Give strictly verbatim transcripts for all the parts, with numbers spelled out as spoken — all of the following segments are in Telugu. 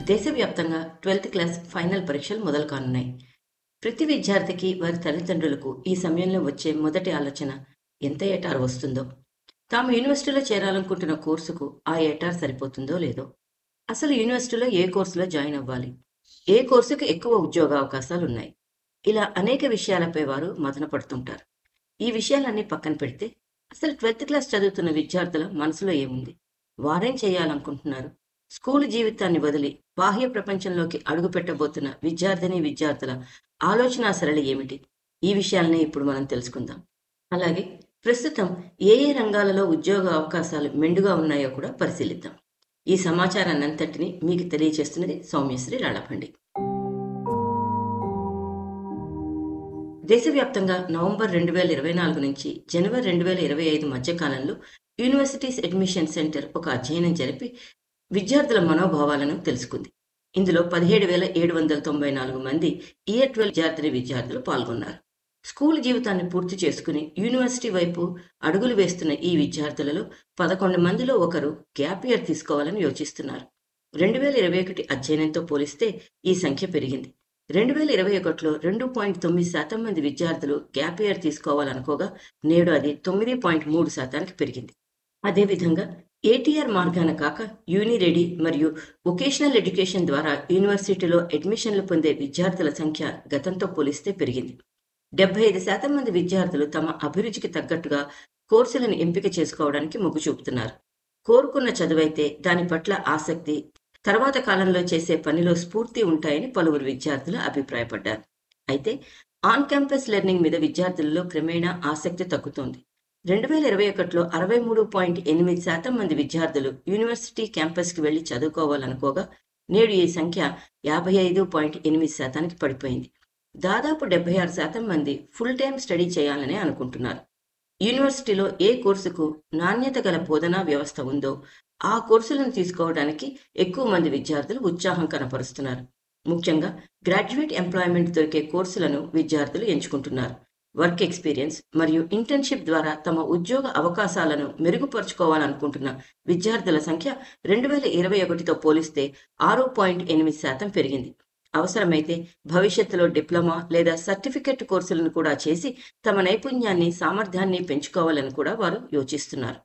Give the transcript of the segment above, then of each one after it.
దేశవ్యాప్తంగా ట్వెల్త్ క్లాస్ ఫైనల్ పరీక్షలు మొదలు కానున్నాయి. ప్రతి విద్యార్థికి, వారి తల్లిదండ్రులకు ఈ సమయంలో వచ్చే మొదటి ఆలోచన ఎంత ఏటార్ వస్తుందో, తాము యూనివర్సిటీలో చేరాలనుకుంటున్న కోర్సుకు ఆ ఏటార్ సరిపోతుందో లేదో, అసలు యూనివర్సిటీలో ఏ కోర్సులో జాయిన్ అవ్వాలి, ఏ కోర్సుకు ఎక్కువ ఉద్యోగ అవకాశాలున్నాయి, ఇలా అనేక విషయాలపై వారు మదన పడుతుంటారు. ఈ విషయాలన్నీ పక్కన పెడితే అసలు ట్వెల్త్ క్లాస్ చదువుతున్న విద్యార్థుల మనసులో ఏముంది, వారేం చేయాలనుకుంటున్నారు, స్కూలు జీవితాన్ని వదిలి బాహ్య ప్రపంచంలోకి అడుగు పెట్టబోతున్న విద్యార్థిని విద్యార్థుల ఆలోచనా సరళి ఏమిటి, ఈ విషయాలనే ఇప్పుడు మనం తెలుసుకుందాం. అలాగే ప్రస్తుతం ఏ ఏ రంగాలలో ఉద్యోగ అవకాశాలు మెండుగా ఉన్నాయో కూడా పరిశీలిద్దాం. ఈ సమాచారాన్ని అంతటిని మీకు తెలియజేస్తున్నది సౌమ్యశ్రీ రాళ్లపండి. దేశవ్యాప్తంగా నవంబర్ రెండు వేల ఇరవై నాలుగు నుంచి జనవరి రెండు వేల ఇరవై ఐదు మధ్య కాలంలో యూనివర్సిటీస్ అడ్మిషన్ సెంటర్ ఒక అధ్యయనం జరిపి విద్యార్థుల మనోభావాలను తెలుసుకుంది. ఇందులో పదిహేడు వేల ఏడు వందల తొంభై నాలుగు మంది ఇయర్ ట్వెల్వ్ విద్యార్థిని విద్యార్థులు పాల్గొన్నారు. స్కూల్ జీవితాన్ని పూర్తి చేసుకుని యూనివర్సిటీ వైపు అడుగులు వేస్తున్న ఈ విద్యార్థులలో పదకొండు మందిలో ఒకరు గ్యాప్ ఇయర్ తీసుకోవాలని యోచిస్తున్నారు. రెండు వేల ఇరవై ఒకటి అధ్యయనంతో పోలిస్తే ఈ సంఖ్య పెరిగింది. రెండు వేల ఇరవై ఒకటిలో రెండు పాయింట్ తొమ్మిది శాతం మంది విద్యార్థులు గ్యాప్ ఇయర్ తీసుకోవాలనుకోగా నేడు అది తొమ్మిది పాయింట్ మూడు శాతానికి పెరిగింది. అదేవిధంగా ఏటీఆర్ మార్గాన కాక యూనిరెడీ మరియు వొకేషనల్ ఎడ్యుకేషన్ ద్వారా యూనివర్సిటీలో అడ్మిషన్లు పొందే విద్యార్థుల సంఖ్య గతంతో పోలిస్తే పెరిగింది. డెబ్బై ఐదు శాతం మంది విద్యార్థులు తమ అభిరుచికి తగ్గట్టుగా కోర్సులను ఎంపిక చేసుకోవడానికి మొగ్గు చూపుతున్నారు. కోరుకున్న చదువైతే దాని పట్ల ఆసక్తి, తర్వాత కాలంలో చేసే పనిలో స్ఫూర్తి ఉంటాయని పలువురు విద్యార్థులు అభిప్రాయపడ్డారు. అయితే ఆన్ క్యాంపస్ లెర్నింగ్ మీద విద్యార్థులలో క్రమేణా ఆసక్తి తగ్గుతోంది. రెండు వేల ఇరవై ఒకటిలో అరవై మూడు పాయింట్ ఎనిమిది శాతం మంది విద్యార్థులు యూనివర్సిటీ క్యాంపస్కి వెళ్లి చదువుకోవాలనుకోగా నేడు ఈ సంఖ్య యాభై ఐదు పాయింట్ ఎనిమిది శాతానికి పడిపోయింది. దాదాపు డెబ్బై ఆరు శాతం మంది ఫుల్ టైం స్టడీ చేయాలనే అనుకుంటున్నారు. యూనివర్సిటీలో ఏ కోర్సుకు నాణ్యత గల బోధనా వ్యవస్థ ఉందో ఆ కోర్సులను తీసుకోవడానికి ఎక్కువ మంది విద్యార్థులు ఉత్సాహం కనపరుస్తున్నారు. ముఖ్యంగా గ్రాడ్యుయేట్ ఎంప్లాయ్మెంట్ దొరికే కోర్సులను విద్యార్థులు ఎంచుకుంటున్నారు. వర్క్ ఎక్స్పీరియన్స్ మరియు ఇంటర్న్షిప్ ద్వారా తమ ఉద్యోగ అవకాశాలను మెరుగుపరుచుకోవాలనుకుంటున్న విద్యార్థుల సంఖ్య రెండు వేల ఇరవై ఒకటితో పోలిస్తే ఆరు పాయింట్ ఎనిమిది శాతం పెరిగింది. అవసరమైతే భవిష్యత్తులో డిప్లొమా లేదా సర్టిఫికెట్ కోర్సులను కూడా చేసి తమ నైపుణ్యాన్ని, సామర్థ్యాన్ని పెంచుకోవాలని కూడా వారు యోచిస్తున్నారు.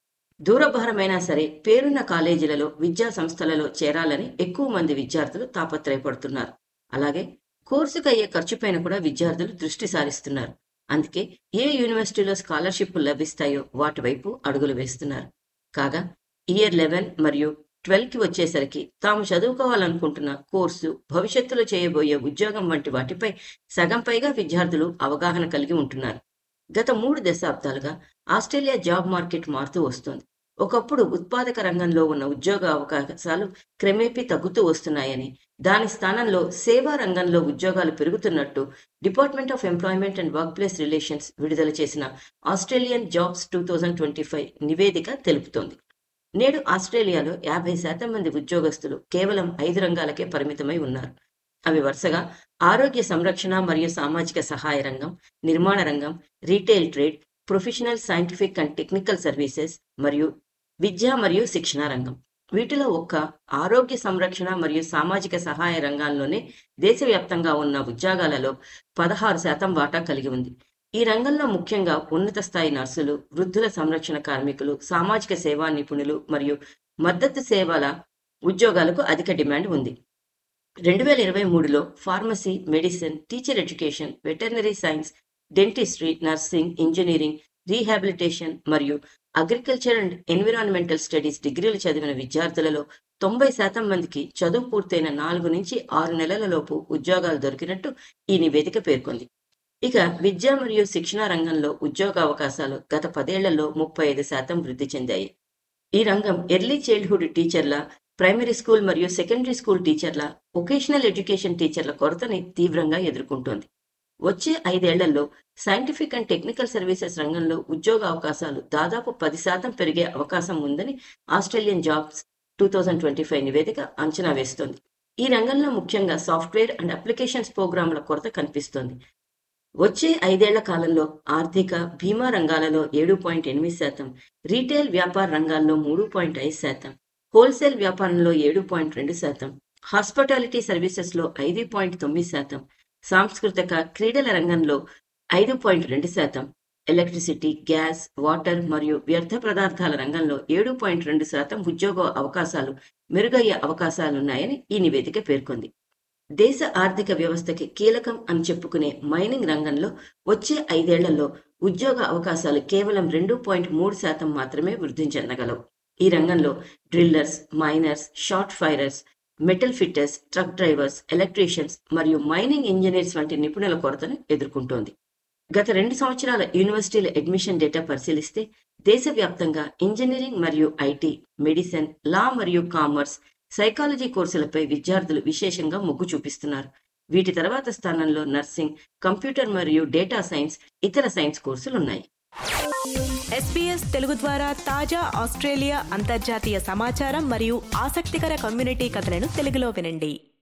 దూరభారమైనా సరే పేరున్న కాలేజీలలో, విద్యా సంస్థలలో చేరాలని ఎక్కువ మంది విద్యార్థులు తాపత్రయపడుతున్నారు. అలాగే కోర్సుకు అయ్యే ఖర్చుపైన కూడా విద్యార్థులు దృష్టి సారిస్తున్నారు. అందుకే ఏ యూనివర్సిటీలో స్కాలర్షిప్లు లభిస్తాయో వాటి వైపు అడుగులు వేస్తున్నారు. కాగా ఇయర్ లెవెన్ మరియు ట్వెల్వ్ కి వచ్చేసరికి తాము చదువుకోవాలనుకుంటున్న కోర్సు, భవిష్యత్తులో చేయబోయే ఉద్యోగం వంటి వాటిపై సగం పైగా విద్యార్థులు అవగాహన కలిగి ఉంటున్నారు. గత మూడు దశాబ్దాలుగా ఆస్ట్రేలియా జాబ్ మార్కెట్ మారుతూ వస్తోంది. ఒకప్పుడు ఉత్పాదక రంగంలో ఉన్న ఉద్యోగ అవకాశాలు క్రమేపీ తగ్గుతూ వస్తున్నాయని, దాని స్థానంలో సేవా రంగంలో ఉద్యోగాలు పెరుగుతున్నట్టు department of employment and workplace relations విడుదల చేసిన Australian jobs two thousand twenty five నివేదిక తెలుపుతోంది. నేడు ఆస్ట్రేలియాలో యాభై శాతం మంది ఉద్యోగస్తులు కేవలం ఐదు రంగాలకే పరిమితమై ఉన్నారు. అవి వరుసగా ఆరోగ్య సంరక్షణ మరియు సామాజిక సహాయ రంగం, నిర్మాణ రంగం, retail trade, professional scientific and technical services మరియు విద్య మరియు శిక్షణ రంగం. వీటిలో ఒక్క ఆరోగ్య సంరక్షణ మరియు సామాజిక సహాయ రంగాల్లోనే దేశవ్యాప్తంగా ఉన్న ఉద్యోగాలలో పదహారు శాతం వాటా కలిగి ఉంది. ఈ రంగంలో ముఖ్యంగా ఉన్నత స్థాయి నర్సులు, వృద్ధుల సంరక్షణ కార్మికులు, సామాజిక సేవా నిపుణులు మరియు మద్దతు సేవల ఉద్యోగాలకు అధిక డిమాండ్ ఉంది. రెండు వేల ఇరవై మూడులో pharmacy, medicine, teacher education, veterinary science, dentistry, nursing, engineering, rehabilitation మరియు అగ్రికల్చర్ అండ్ ఎన్విరాన్మెంటల్ స్టడీస్ డిగ్రీలు చదివిన విద్యార్థులలో తొంభై శాతం మందికి చదువు పూర్తయిన నాలుగు నుంచి ఆరు నెలల లోపు ఉద్యోగాలు దొరికినట్టు ఈ నివేదిక పేర్కొంది. ఇక విద్య మరియు శిక్షణ రంగంలో ఉద్యోగ అవకాశాలు గత పదేళ్లలో ముప్పై ఐదు శాతం వృద్ధి చెందాయి. ఈ రంగం ఎర్లీ చైల్డ్హుడ్ టీచర్ల, ప్రైమరీ స్కూల్ మరియు సెకండరీ స్కూల్ టీచర్ల, వొకేషనల్ ఎడ్యుకేషన్ టీచర్ల కొరతని తీవ్రంగా ఎదుర్కొంటోంది. వచ్చే ఐదేళ్లలో సైంటిఫిక్ అండ్ టెక్నికల్ సర్వీసెస్ రంగంలో ఉద్యోగ అవకాశాలు దాదాపు పది శాతం పెరిగే అవకాశం ఉందని Australian jobs two thousand twenty five నివేదిక అంచనా వేస్తోంది. ఈ రంగంలో ముఖ్యంగా సాఫ్ట్వేర్ అండ్ అప్లికేషన్స్ ప్రోగ్రాంల కొరత కనిపిస్తోంది. వచ్చే ఐదేళ్ల కాలంలో ఆర్థిక, బీమా రంగాలలో ఏడు పాయింట్ ఎనిమిది శాతం, రీటైల్ వ్యాపార రంగాల్లో మూడు పాయింట్ ఐదు శాతం, హోల్సేల్ వ్యాపారంలో ఏడు పాయింట్ రెండు శాతం, హాస్పిటాలిటీ సర్వీసెస్లో ఐదు పాయింట్ తొమ్మిది శాతం, సాంస్కృతిక క్రీడల రంగంలో ఐదు పాయింట్ రెండు శాతం, ఎలక్ట్రిసిటీ, గ్యాస్, వాటర్ మరియు వ్యర్థ పదార్థాల రంగంలో ఏడు పాయింట్ రెండు శాతం ఉద్యోగ అవకాశాలు మెరుగయ్యే అవకాశాలున్నాయని ఈ నివేదిక పేర్కొంది. దేశ ఆర్థిక వ్యవస్థకి కీలకం అని చెప్పుకునే మైనింగ్ రంగంలో వచ్చే ఐదేళ్లలో ఉద్యోగ అవకాశాలు కేవలం రెండు పాయింట్ మూడు శాతం మాత్రమే వృద్ధి చెందగలవు. ఈ రంగంలో drillers, miners, shot firers, metal fitters, truck drivers, electricians మరియు మైనింగ్ ఇంజనీర్స్ వంటి నిపుణుల కొరతను ఎదుర్కొంటోంది. గత రెండు సంవత్సరాల యూనివర్సిటీల అడ్మిషన్ డేటా పరిశీలిస్తే దేశవ్యాప్తంగా ఇంజనీరింగ్ మరియు ఐటీ, మెడిసిన్, లా మరియు కామర్స్, సైకాలజీ కోర్సులపై విద్యార్థులు విశేషంగా మొగ్గు చూపిస్తున్నారు. వీటి తర్వాత స్థానంలో నర్సింగ్, కంప్యూటర్ మరియు డేటా సైన్స్, ఇతర సైన్స్ కోర్సులున్నాయి. ఎస్బీఎస్ తెలుగు ద్వారా తాజా ఆస్ట్రేలియా అంతర్జాతీయ సమాచారం మరియు ఆసక్తికర కమ్యూనిటీ కథలను తెలుగులో వినండి.